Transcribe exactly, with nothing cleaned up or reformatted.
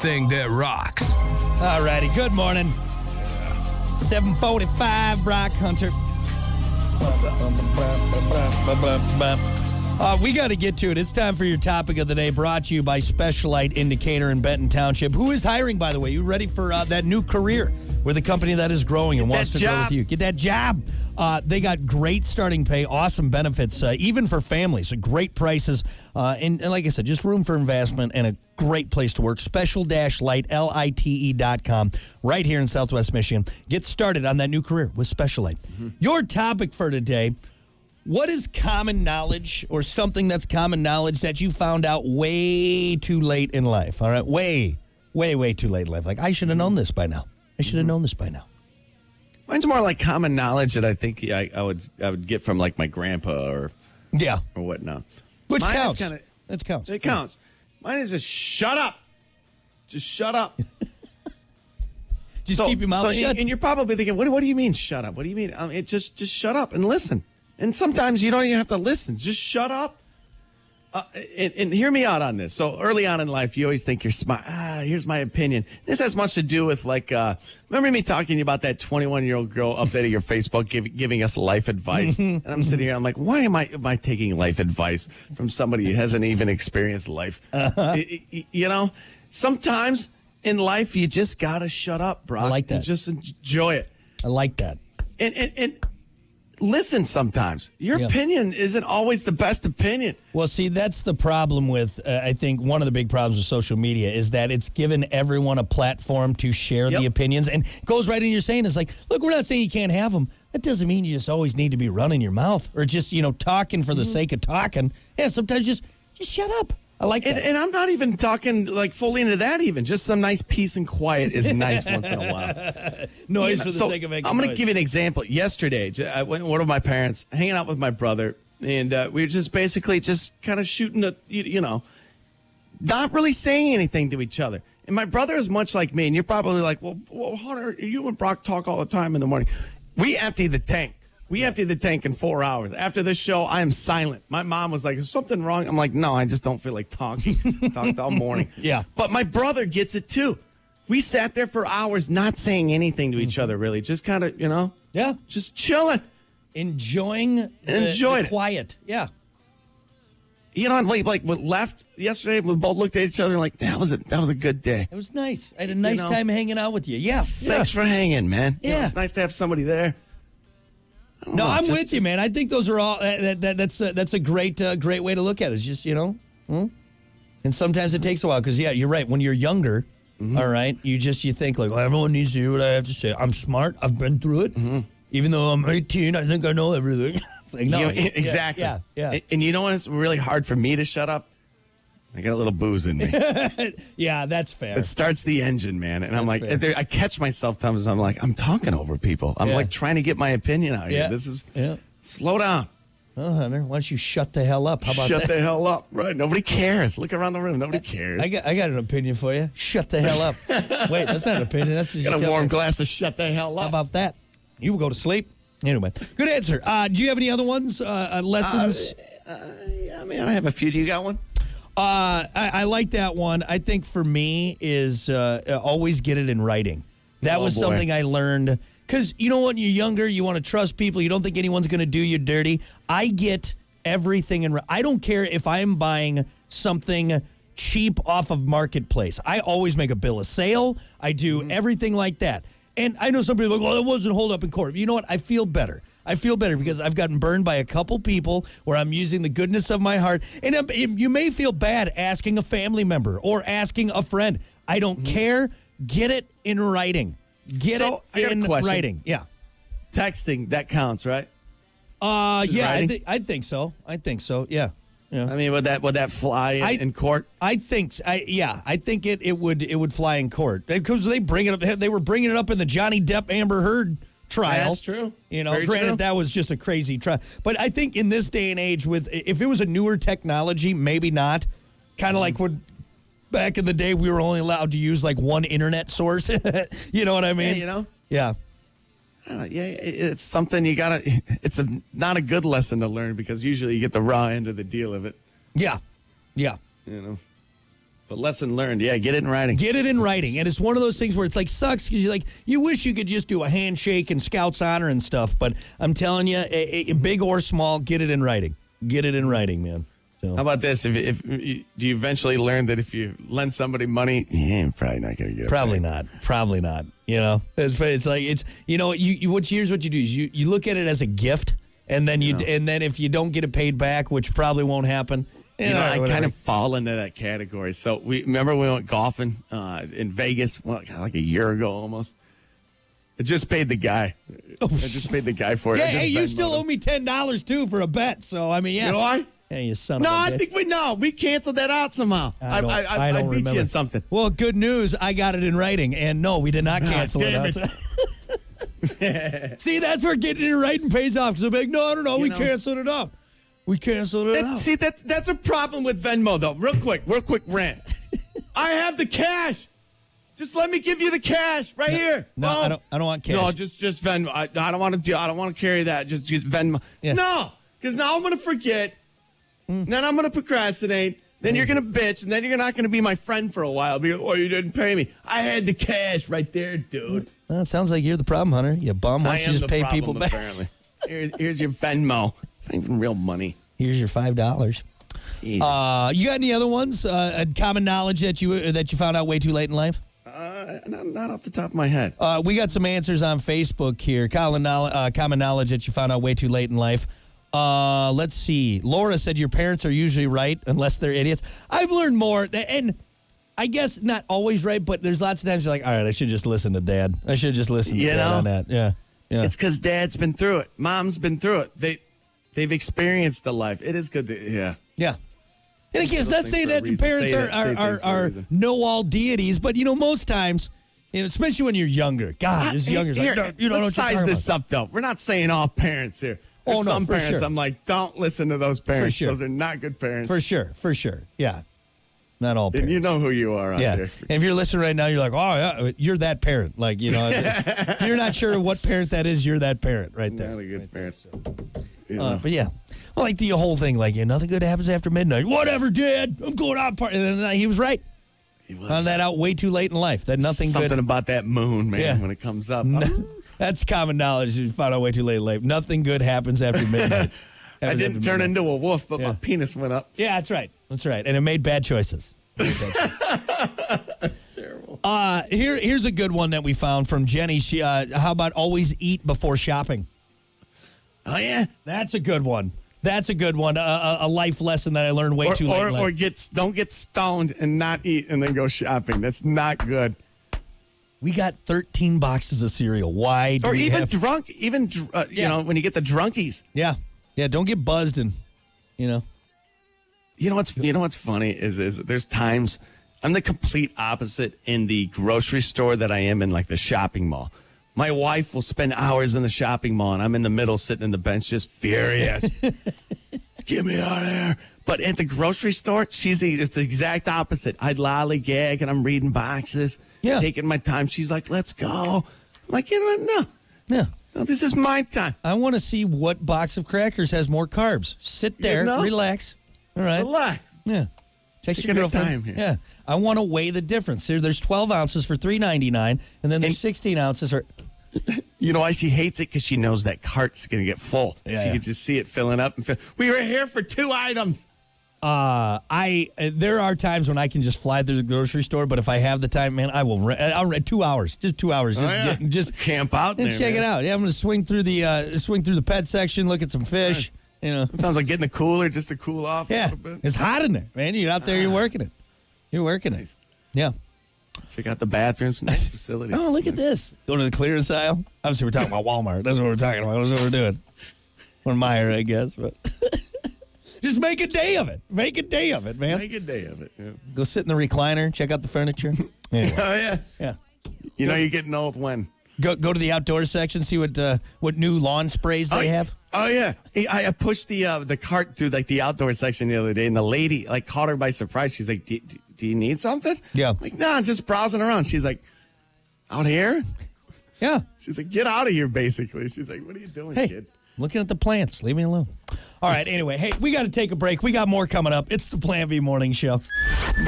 thing that rocks. All righty, good morning. seven forty-five, Brock Hunter. What's up? Uh, we got to get to it. It's time for your topic of the day, brought to you by Specialite Indicator in Benton Township, who is hiring, by the way. You ready for uh, that new career with a company that is growing and Get wants that to grow job. with you? Get that job. Uh, they got great starting pay, awesome benefits, uh, even for families. So great prices. Uh, and, and like I said, just room for investment and a great place to work. Special-Light, L I T E dot com, right here in Southwest Michigan. Get started on that new career with Specialite. Mm-hmm. Your topic for today: what is common knowledge or something that's common knowledge that you found out way too late in life? All right, way, way, way too late in life. Like, I should have known this by now. I should have known this by now. Mine's more like common knowledge that I think I, I would I would get from like my grandpa or Yeah. or whatnot. Which Mine is counts. kinda- That counts. It counts. Mine is just shut up. Just shut up. Just so, keep your mouth so, shut. And you're probably thinking, what, what do you mean shut up? What do you mean? Um, it just just shut up and listen. And sometimes you don't even have to listen. Just shut up. Uh, and, and hear me out on this. So early on in life, you always think you're smart. Ah, here's my opinion. This has much to do with like, uh, remember me talking to you about that twenty-one-year-old girl updating your Facebook, give, giving us life advice. And I'm sitting here, I'm like, why am I am I taking life advice from somebody who hasn't even experienced life? Uh-huh. Y- y- you know, sometimes in life, you just got to shut up, bro. I like that. And just enjoy it. I like that. And, and, and listen sometimes. Your Yeah. opinion isn't always the best opinion. Well, see, that's the problem with, uh, I think, one of the big problems with social media is that it's given everyone a platform to share Yep. the opinions. And it goes right in your saying, it's like, look, we're not saying you can't have them. That doesn't mean you just always need to be running your mouth or just, you know, talking for the Mm-hmm. sake of talking. Yeah, sometimes just, just shut up. I like that. And, and I'm not even talking like fully into that even. Just some nice peace and quiet is nice once in a while. Noise Yeah, for the so sake of making I'm going to noise. give you an example. Yesterday, j- I went with one of my parents, hanging out with my brother, and uh, we were just basically just kind of shooting a, you, you know, not really saying anything to each other. And my brother is much like me, and you're probably like, well, well Hunter, you and Brock talk all the time in the morning. We empty the tank. We emptied the tank in four hours. After this show, I am silent. My mom was like, is something wrong? I'm like, no, I just don't feel like talking. Talked all morning. Yeah. But my brother gets it too. We sat there for hours not saying anything to each other, really. Just kind of, you know, Yeah. just chilling. Enjoying the, Enjoyed the it. quiet. Yeah. You know, like, like we left yesterday, we both looked at each other like, that was a, that was a good day. It was nice. I had a nice know, time hanging out with you. Yeah. Thanks for hanging, man. You know, Yeah. it's nice to have somebody there. I don't No, know, I'm just- with you, man. I think those are all. Uh, that, that, that's a, that's a great uh, great way to look at it. It's just, you know, hmm? And sometimes it takes a while because yeah, you're right. When you're younger, Mm-hmm. all right, you just you think like, well, everyone needs to hear what I have to say. I'm smart. I've been through it. Mm-hmm. Even though I'm eighteen, I think I know everything. It's like, no, You know, yeah, exactly. Yeah, yeah, And, and you know when it's really hard for me to shut up? I got a little booze in me. yeah. That's fair. It starts the engine, man. And I'm That's like, fair. there- I catch myself sometimes. I'm like, I'm talking over people. I'm Yeah. like trying to get my opinion out Yeah. here. This is, yeah. slow down. Oh, Hunter, why don't you shut the hell up? How about Shut that? the hell up. Right. Nobody cares. Look around the room. Nobody cares. I got I got an opinion for you. Shut the hell up. Wait, that's not an opinion. That's just got you a tell warm me. glass of shut the hell How up. about that? You will go to sleep. Anyway, good answer. Uh, do you have any other ones? Uh, uh, lessons? Uh, yeah, man, I have a few. Do you got one? Uh, I, I like that one. I think for me is uh, uh, always get it in writing. That Oh, was boy. something I learned. Because, you know, when you're younger, you want to trust people. You don't think anyone's going to do you dirty. I get everything in. I don't care if I'm buying something cheap off of Marketplace. I always make a bill of sale. I do Mm-hmm. everything like that. And I know some people are like, well, it wasn't hold up in court. You know what? I feel better. I feel better because I've gotten burned by a couple people where I'm using the goodness of my heart. And I'm, you may feel bad asking a family member or asking a friend. I don't Mm-hmm. care. Get it in writing. Get So, I it got a in question. writing. Yeah. Texting, that counts, right? Uh, Just yeah, I, writing? th- I think so. I think so. Yeah. Yeah. I mean, would that would that fly in, I- in court? I think, s- I yeah, I think it, it would it would fly in court because they bring it up. They were bringing it up in the Johnny Depp Amber Heard trial. That's true. You know, Very granted true. that was just a crazy trial, but I think in this day and age, with if it was a newer technology, maybe not. Kind of like when back in the day we were only allowed to use like one internet source. You know what I mean? Yeah, you know. Yeah. I don't know, yeah, it- it's something you gotta. It's a not a good lesson to learn because usually you get the raw end of the deal of it. Yeah. Yeah. You know. But lesson learned. Yeah, get it in writing. Get it in writing. And it's one of those things where it's like sucks because you like you wish you could just do a handshake and Scouts honor and stuff. But I'm telling you, a, a, big or small, get it in writing. Get it in writing, man. So. How about this? If, if, if do you eventually learn that if you lend somebody money, yeah, you're probably not going to get it. Probably back. not. Probably not. You know, it's, it's like it's you know you, you what here's what you do is you, you look at it as a gift, and then you No. and then if you don't get it paid back, which probably won't happen. You know, I kind of fall into that category. So we remember we went golfing uh, in Vegas, well, like a year ago almost. I just paid the guy. I just paid the guy for it. Yeah, I just hey, you Venmo'd still him. owe me ten dollars too for a bet. So I mean, yeah. You know why? Hey, you son No, of a I bitch. think we no, we canceled that out somehow. I, I don't, I, I, I don't I beat remember. you in something. Well, good news. I got it in writing, and no, we did not cancel damn it. See, that's where getting it in writing pays off. Because I'm like, no, no, no, You we know. canceled it out. We canceled it That, out. see, that that's a problem with Venmo, though. Real quick, real quick rant. I have the cash. Just let me give you the cash right here. No, Boom. I don't. I don't want cash. No, just just Venmo. I, I don't want to do. I don't want to carry that. Just, just Venmo. Yeah. No, because now I'm gonna forget. Mm. Then I'm gonna procrastinate. Then you're gonna bitch, and then you're not gonna be my friend for a while. Be like, oh, you didn't pay me. I had the cash right there, dude. Well, it sounds like you're the problem, Hunter. You bum. Why I don't you am just the pay problem, people back? apparently. Here's, here's your Venmo. It's not even real money. Here's your five dollars. Jeez. Uh, you got any other ones? Uh, common knowledge that you that you found out way too late in life? Uh, not, not off the top of my head. Uh, we got some answers on Facebook here. Common knowledge, uh, common knowledge that you found out way too late in life. Uh, let's see. Laura said your parents are usually right unless they're idiots. I've learned more, that, and I guess not always right, but there's lots of times you're like, all right, I should just listen to Dad. I should just listen to You Dad know? on that. Yeah, yeah. It's because Dad's been through it. Mom's been through it. They, they've experienced the life. It is good to, yeah. Yeah. And again, it's Those not things saying for a that reason. parents Say are that- are, say are, things for a are reason. know-all deities, but, you know, most times, you know, especially when you're younger. God, as younger, it's Here, like, no, you don't know let's what you're size talking this about. up, though. We're not saying all parents here. There's Oh, no, some for parents, sure. I'm like, don't listen to those parents. sure. Those are not good parents. For sure, for sure. Yeah. Not all and parents. you know who you are out Yeah. there. And if you're listening right now, you're like, oh, yeah, you're that parent. Like, you know, it's- if you're not sure what parent that is, you're that parent right there. Not a good parent. You Uh, know. but yeah, well, like the whole thing, like, yeah, nothing good happens after midnight. Whatever, Dad, I'm going out party. And then uh, he was right. He was Found that out way too late in life. That nothing Something good. about that moon, man, Yeah. when it comes up. That's common knowledge. You found out way too late in life. Nothing good happens after midnight. I Happens didn't after turn midnight. into a wolf, but Yeah. my penis went up. Yeah, that's right. That's right. And it made bad choices. Made bad choices. That's terrible. Uh, here, here's a good one that we found from Jenny. She, uh, how about always eat before shopping? Oh, yeah. That's a good one. That's a good one. A, a, a life lesson that I learned way Or, too late or, in life. or get, don't get stoned and not eat and then go shopping. That's not good. We got thirteen boxes of cereal. Why do Or we even have... drunk, even, dr- uh, you Yeah. know, when you get the drunkies. Yeah. Yeah, don't get buzzed and, you know. You know what's you know what's funny is is there's times I'm the complete opposite in the grocery store that I am in like the shopping mall. My wife will spend hours in the shopping mall and I'm in the middle sitting in the bench just furious. Get me out of here. But at the grocery store, she's the, it's the exact opposite. I'd lollygag and I'm reading boxes, Yeah. taking my time. She's like, let's go. I'm like, you know what? No. Yeah. No, this is my time. I want to see what box of crackers has more carbs. Sit there, know? relax. All right. Relax. Yeah. Text Take your your girlfriend. time here. Yeah. I want to weigh the difference. There, there's twelve ounces for three ninety-nine, and then there's And- sixteen ounces for. You know why she hates it? Because she knows that cart's going to get full. Yeah, she yeah. can just see it filling up. And fill. We were here for two items. Uh, I uh, there are times when I can just fly through the grocery store, but if I have the time, man, I will. Re- I'll re- two hours, just two hours, just Oh, yeah. get, just Camp out and there, check man. it out. Yeah, I'm gonna swing through the uh, swing through the pet section, look at some fish. You know, Sounds like getting a cooler just to cool off a yeah, little bit. it's hot in there, man. You're out there, you're working it. You're working it. Nice. Yeah. Check out the bathrooms. Nice facility. Oh, look at this. Go to the clearance aisle. Obviously, we're talking about Walmart. That's what we're talking about. That's what we're doing. Or Meijer, I guess. But just make a day of it. Make a day of it, man. Make a day of it. Yeah. Go sit in the recliner. Check out the furniture. Anyway, Oh, yeah. yeah. You know you're getting old when? Go go to the outdoor section. See what uh, what new lawn sprays they oh, have. Oh, yeah. Hey, I I pushed the uh, the cart through like the outdoor section the other day, and the lady like caught her by surprise. She's like, do, do, do you need something? Yeah. I'm like, no, I'm just browsing around. She's like, out here? Yeah. She's like, get out of here, basically. She's like, what are you doing, Hey, kid? looking at the plants. Leave me alone. All right. Anyway, hey, we got to take a break. We got more coming up. It's the Plan B Morning Show.